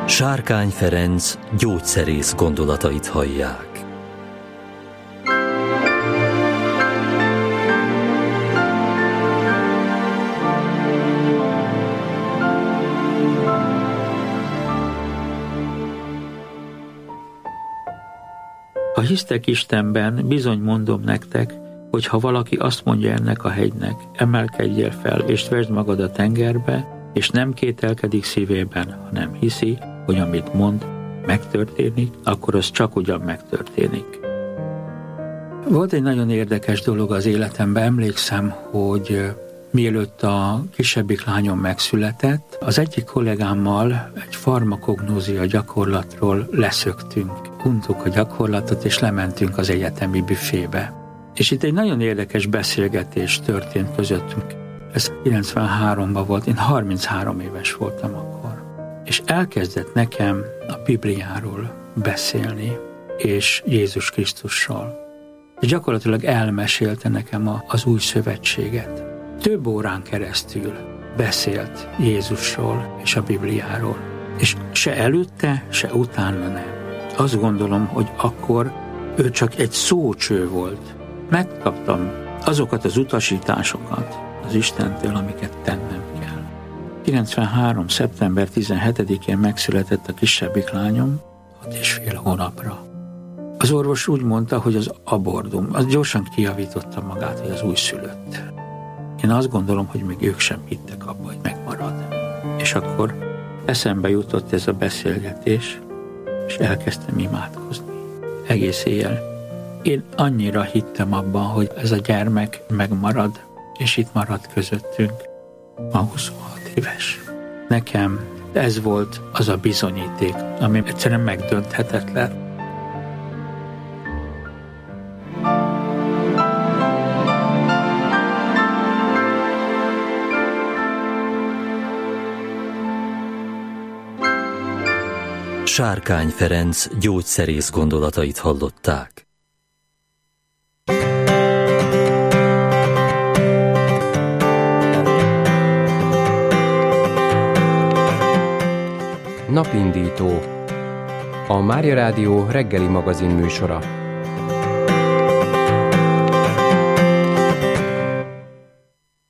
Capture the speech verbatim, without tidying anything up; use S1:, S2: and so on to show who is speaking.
S1: Sárkány Ferenc gyógyszerész gondolatait hallják.
S2: Ha hisztek Istenben, bizony mondom nektek, hogy ha valaki azt mondja ennek a hegynek, emelkedjél fel, és vesd magad a tengerbe, és nem kételkedik szívében, hanem hiszi, hogy amit mond, megtörténik, akkor az csak ugyan megtörténik. Volt egy nagyon érdekes dolog az életemben, emlékszem, hogy mielőtt a kisebbik lányom megszületett, az egyik kollégámmal egy farmakognózia gyakorlatról leszöktünk. Untuk a gyakorlatot, és lementünk az egyetemi büfébe. És itt egy nagyon érdekes beszélgetés történt közöttünk. Ez kilencvenháromban volt, én harminchárom éves voltam akkor. És elkezdett nekem a Bibliáról beszélni, és Jézus Krisztusról. És gyakorlatilag elmesélte nekem a, az új szövetséget. Több órán keresztül beszélt Jézusról és a Bibliáról. És se előtte, se utána nem. Azt gondolom, hogy akkor ő csak egy szócső volt. Megkaptam azokat az utasításokat az Istentől, amiket tennem kell. kilencvenhárom. szeptember tizenhetedikén megszületett a kisebbik lányom, hat és fél hónapra. Az orvos úgy mondta, hogy az abordum, az gyorsan kijavította magát, hogy az újszülött. Én azt gondolom, hogy még ők sem hittek abba, hogy megmarad. És akkor eszembe jutott ez a beszélgetés, és elkezdtem imádkozni. Egész éjjel. Én annyira hittem abban, hogy ez a gyermek megmarad, és itt marad közöttünk. Ma huszonhat éves. Nekem ez volt az a bizonyíték, ami egyszerűen megdönthetetlen.
S1: Sárkány Ferenc gyógyszerész gondolatait hallották.
S3: Napindító. A Mária Rádió reggeli magazin műsora.